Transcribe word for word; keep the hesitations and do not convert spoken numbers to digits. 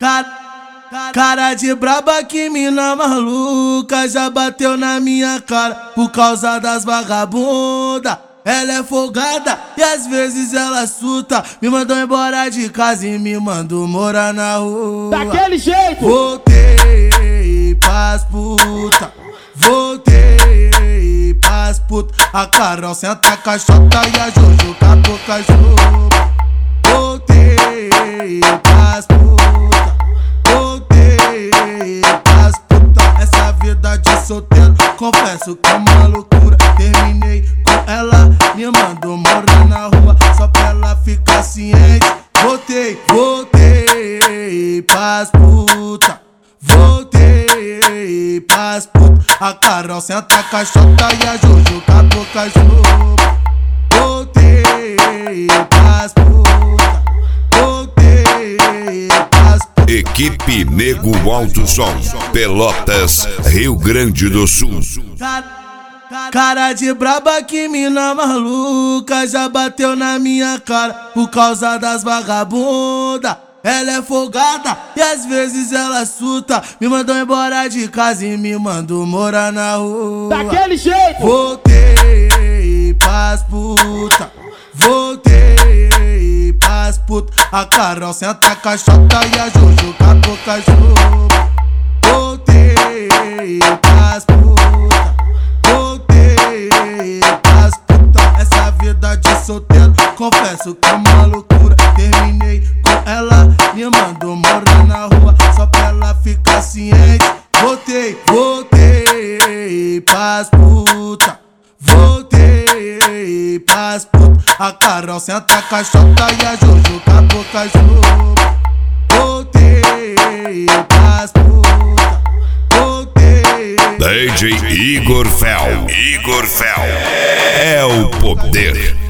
Cara, cara de braba que mina maluca já bateu na minha cara por causa das vagabunda. Ela é folgada e às vezes ela surta. Me mandou embora de casa e me mandou morar na rua. Daquele jeito! Voltei pras puta, voltei pras puta. A Carol senta a caixota e a Jojo com a boca jogo. Voltei pras puta, voltei pras puta. Essa vida de solteiro, confesso que é uma loucura. Terminei com ela, me mandou morar na rua só pra ela ficar ciente. Voltei, voltei pras puta, voltei pras puta. A Carol senta a caixota e a Jojo com a boca jogo. Voltei pras puta, voltei pras puta. Equipe Nego Alto Som, Pelotas, Rio Grande do Sul. Cara de braba que mina maluca já bateu na minha cara por causa das vagabunda. Ela é folgada e às vezes ela surta. Me mandou embora de casa e me mandou morar na rua. Daquele jeito! Voltei pras puta, voltei pras puta. A Carol senta a caixota e a Jojo com a boca jogo. Voltei pras puta, voltei pras puta. Essa vida de solteiro, confesso que é uma loucura. Terminei com ela, me mandou morar na rua só pra ela ficar ciente. Voltei, voltei pras puta, voltei pras puta. A Carol senta a caixota e a Jojo com a boca jogo. Voltei pras puta, voltei. D J Igor Fel, Igor Fel é o poder.